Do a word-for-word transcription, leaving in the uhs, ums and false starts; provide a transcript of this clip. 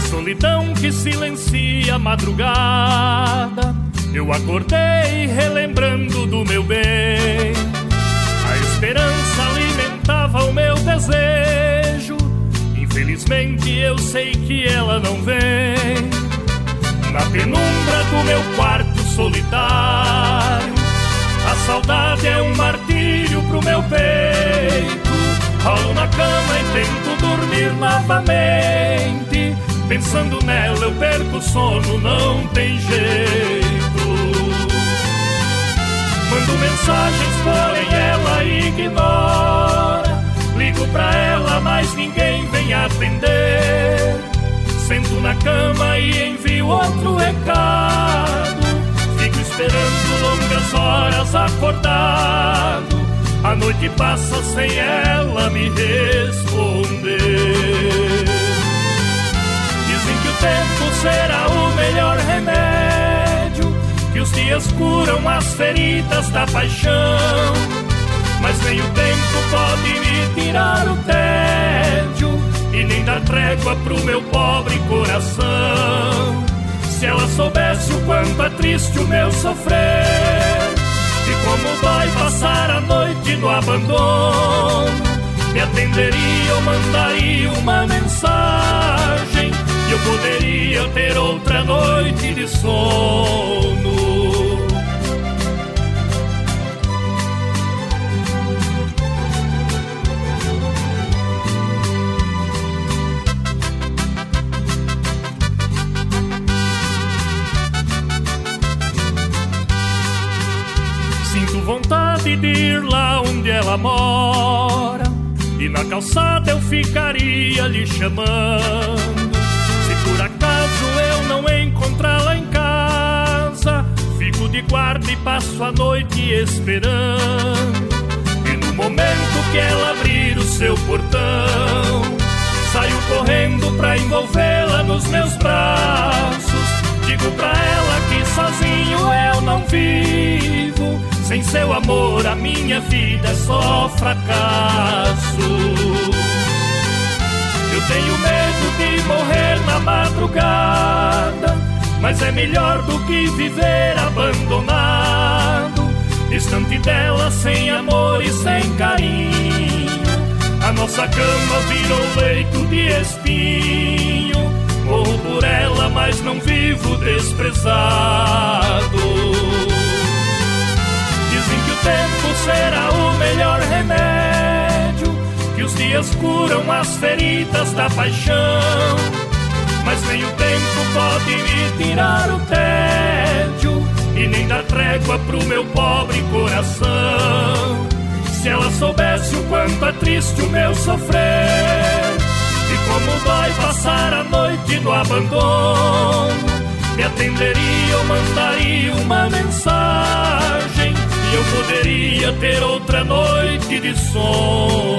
solidão que silencia a madrugada, eu acordei relembrando do meu bem. A esperança alimentava o meu desejo, infelizmente eu sei que ela não vem. Na penumbra do meu quarto solitário, a saudade é um martírio pro meu peito. Rolo na cama e tento dormir novamente, pensando nela eu perco o sono, não tem jeito. Mando mensagens, porém ela ignora. Ligo pra ela, mas ninguém vem atender. Sento na cama e envio outro recado. Fico esperando longas horas acordado. A noite passa sem ela me responder. Dizem que o tempo será o melhor remédio, que os dias curam as feridas da paixão. Mas nem o tempo pode me tirar o tédio e nem dar trégua pro meu pobre coração. Se ela soubesse o quanto é triste o meu sofrer e como dói passar a noite no abandono, me atenderia ou mandaria uma mensagem e eu poderia ter outra noite de sono. Sinto vontade de ir lá onde ela mora, e na calçada eu ficaria lhe chamando. Se por acaso eu não encontrá-la em casa, fico de guarda e passo a noite esperando. E no momento que ela abrir o seu portão, saio correndo pra envolvê-la nos meus braços. Digo pra ela que sozinho eu não vivo, sem seu amor a minha vida é só fracasso. Eu tenho medo de morrer na madrugada, mas é melhor do que viver abandonado, distante dela, sem amor e sem carinho. A nossa cama virou leito de espinho. Morro por ela, mas não vivo desprezado. Dizem que o tempo será o melhor remédio, que os dias curam as feridas da paixão. Mas nem o tempo pode me tirar o tédio e nem dar trégua pro meu pobre coração. Se ela soubesse o quanto é triste o meu sofrer e como vai passar a noite no abandono, me atenderia ou mandaria uma mensagem e eu poderia ter outra noite de sono.